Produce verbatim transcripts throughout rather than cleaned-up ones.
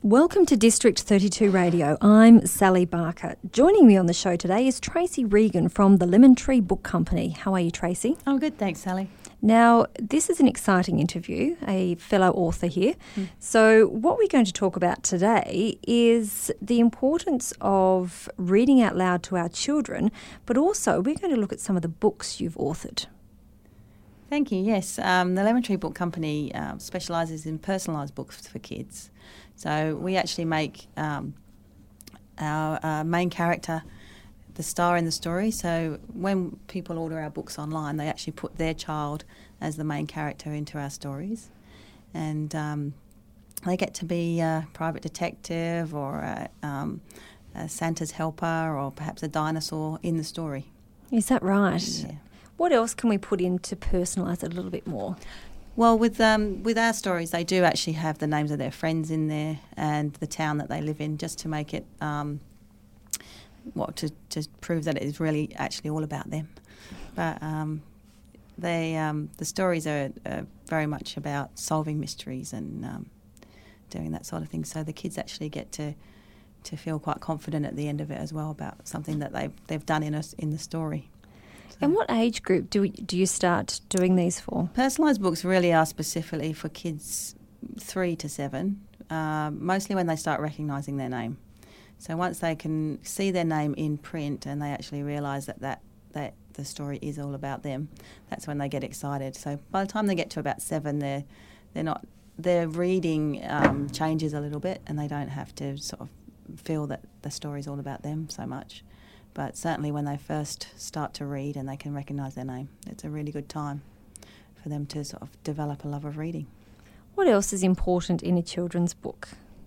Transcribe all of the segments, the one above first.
Welcome to District thirty-two Radio. I'm Sally Barker. Joining me on the show today is Tracy Regan from the Lemon Tree Book Company. How are you, Tracy? I'm good, thanks, Sally. Now, this is an exciting interview, a fellow author here. Mm. So what we're going to talk about today is the importance of reading out loud to our children, but also we're going to look at some of the books you've authored. Thank you, yes. Um, the Lemon Tree Book Company um, specialises in personalised books for kids. So we actually make um, our uh, main character the star in the story. So when people order our books online, they actually put their child as the main character into our stories. And um, they get to be a private detective or a, um, a Santa's helper or perhaps a dinosaur in the story. Is that right? Yeah. What else can we put in to personalise it a little bit more? Well, with um, with our stories, they do actually have the names of their friends in there and the town that they live in, just to make it, um, what to, to prove that it is really actually all about them. But um, they um, the stories are, are very much about solving mysteries and um, doing that sort of thing. So the kids actually get to to feel quite confident at the end of it as well about something that they they've done in us in the story. And what age group do we, do you start doing these for? Personalised books really are specifically for kids three to seven, uh, mostly when they start recognising their name. So once they can see their name in print and they actually realise that, that that the story is all about them, that's when they get excited. So by the time they get to about seven, they're they're not their reading um, changes a little bit, and they don't have to sort of feel that the story's all about them so much. But certainly when they first start to read and they can recognise their name, it's a really good time for them to sort of develop a love of reading. What else is important in a children's book?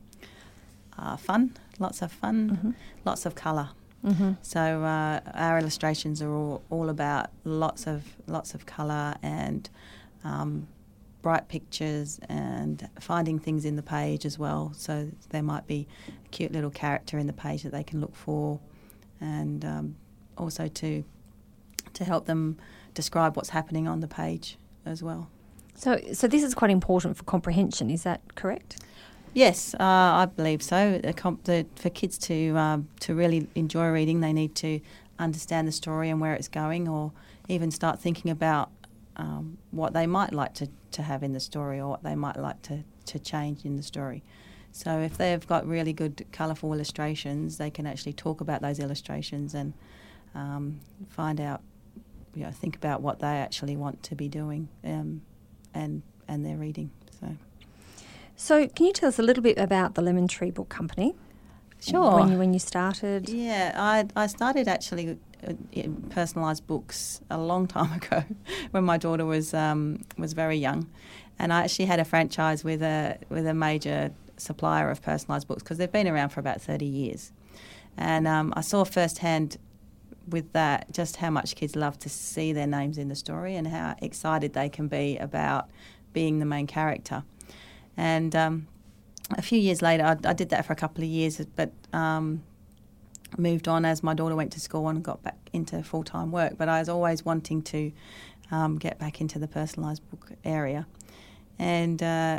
Uh, fun, lots of fun, mm-hmm. lots of colour. Mm-hmm. So uh, our illustrations are all, all about lots of lots of colour and um, bright pictures and finding things in the page as well. So there might be a cute little character in the page that they can look for, and um, also to to help them describe what's happening on the page as well. So so this is quite important for comprehension, is that correct? Yes, uh, I believe so. The comp- the, for kids to um, to really enjoy reading, they need to understand the story and where it's going, or even start thinking about um, what they might like to, to have in the story, or what they might like to, to change in the story. So if they've got really good colourful illustrations, they can actually talk about those illustrations and um, find out, you know, think about what they actually want to be doing um, and and their reading. So, so can you tell us a little bit about the Lemon Tree Book Company? Sure. When you when you started? Yeah, I I started actually in personalised books a long time ago when my daughter was um, was very young, and I actually had a franchise with a with a major supplier of personalised books because they've been around for about thirty years. And um, I saw firsthand with that just how much kids love to see their names in the story and how excited they can be about being the main character. And um, a few years later, I, I did that for a couple of years, but um, moved on as my daughter went to school and got back into full-time work. But I was always wanting to um, get back into the personalised book area. And uh,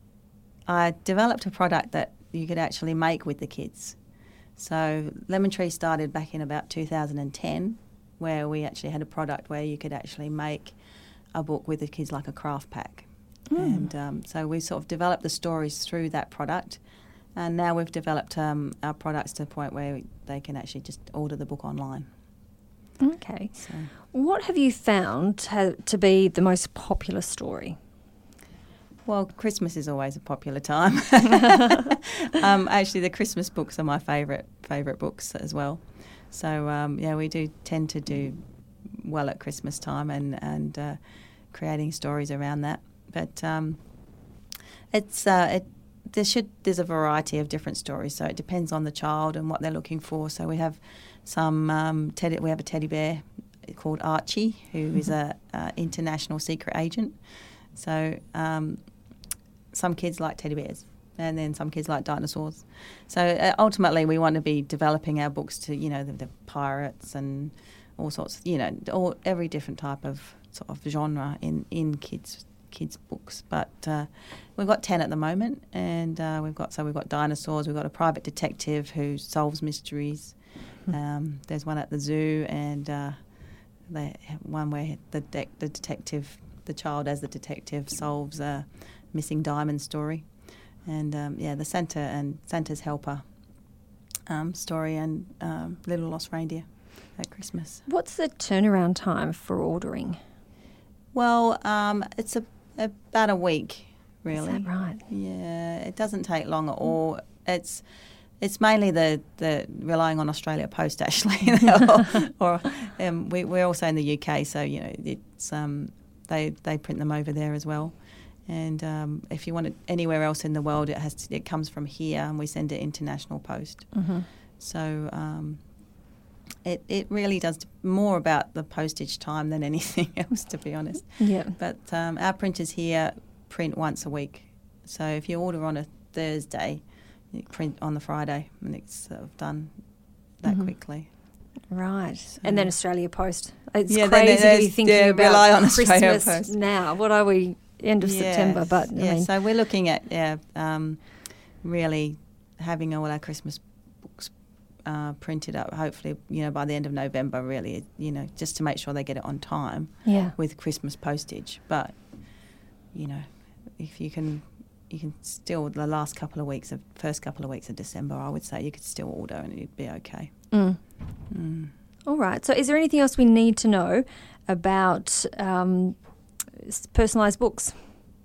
I developed a product that you could actually make with the kids. So Lemon Tree started back in about two thousand ten, where we actually had a product where you could actually make a book with the kids like a craft pack. Mm. And um, so we sort of developed the stories through that product, and now we've developed um, our products to the point where they can actually just order the book online. Okay. So, what have you found to, to be the most popular story? Well, Christmas is always a popular time. um, actually, the Christmas books are my favourite favourite books as well. So, um, yeah, we do tend to do well at Christmas time and, and uh, creating stories around that. But um, it's uh, it there should there's a variety of different stories, so it depends on the child and what they're looking for. So we have some um, teddy we have a teddy bear called Archie, who mm-hmm. is a, a international secret agent. So um, some kids like teddy bears, and then some kids like dinosaurs. So uh, ultimately, we want to be developing our books to, you know, the, the pirates and all sorts, you know, all every different type of sort of genre in, in kids kids' books. But uh, we've got ten at the moment, and uh, we've got so we've got dinosaurs. We've got a private detective who solves mysteries. Um, there's one at the zoo, and uh, they have one where the de- the detective, the child as the detective, solves a missing diamond story, and um, yeah, the Santa and Santa's Helper um, story, and um, Little Lost Reindeer at Christmas. What's the turnaround time for ordering? Well, um, it's a, about a week, really. Is that right? Yeah, it doesn't take long at all. It's it's mainly the, the relying on Australia Post actually, or, or um, we, we're also in the U K, so you know it's um, they they print them over there as well. And um, if you want it anywhere else in the world, it has to, it comes from here, and we send it international post. Mm-hmm. So. Um, It it really does more about the postage time than anything else, to be honest. Yeah. But um, our printers here print once a week. So if you order on a Thursday, you print on the Friday, and it's sort of done that mm-hmm. quickly. Right. So, and then Australia Post. It's yeah, crazy to be thinking yeah, about rely on Christmas Australia Post now. What are we, end of yes, September? But I yeah, mean, so we're looking at yeah, um, really having all our Christmas books Uh, printed up, hopefully, you know, by the end of November, really, you know, just to make sure they get it on time yeah. with Christmas postage. But, you know, if you can, you can still, the last couple of weeks of, first couple of weeks of December, I would say you could still order and it'd be okay. Mm. Mm. All right. So is there anything else we need to know about um, personalised books?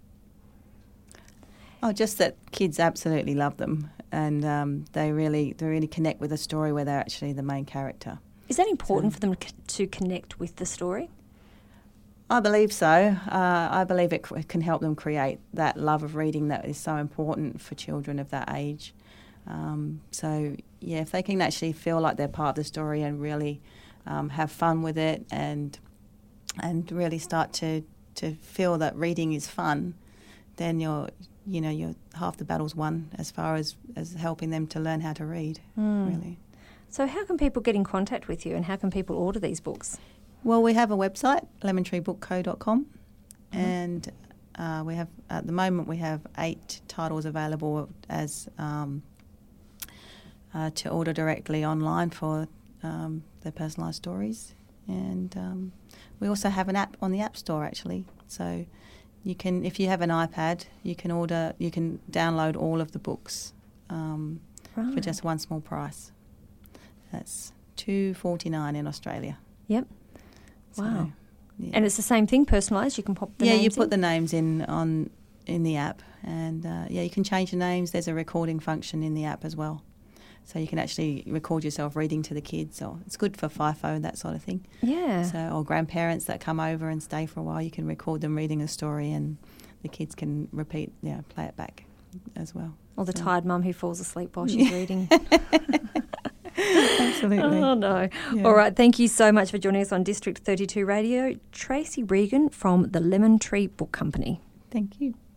Oh, just that kids absolutely love them, and um, they really they really connect with a story where they're actually the main character. Is that important So, for them to connect with the story? I believe so. Uh, I believe it c- can help them create that love of reading that is so important for children of that age. Um, so, yeah, if they can actually feel like they're part of the story and really um, have fun with it, and and really start to, to feel that reading is fun, then you're you know you're half the battle's won as far as, as helping them to learn how to read. Mm. Really. So how can people get in contact with you, and how can people order these books? Well, we have a website, lemon tree book co dot com, Mm-hmm. and uh, we have at the moment we have eight titles available as um, uh, to order directly online for um, their personalised stories, and um, we also have an app on the App Store actually. So you can, if you have an iPad, you can order, you can download all of the books um, Right. for just one small price. That's two forty nine in Australia. Yep. So, Wow. yeah. And it's the same thing, personalised? You can pop the yeah, names you put in? the names in on in the app, and uh, yeah, you can change the names. There's a recording function in the app as well, so you can actually record yourself reading to the kids. Or it's good for FIFO, that sort of thing. Yeah. So, or grandparents that come over and stay for a while, you can record them reading a story, and the kids can repeat, yeah, play it back as well. Or the so. tired mum who falls asleep while she's reading. Absolutely. Oh, no. Yeah. All right. Thank you so much for joining us on District thirty-two Radio. Tracy Regan from the Lemon Tree Book Company. Thank you.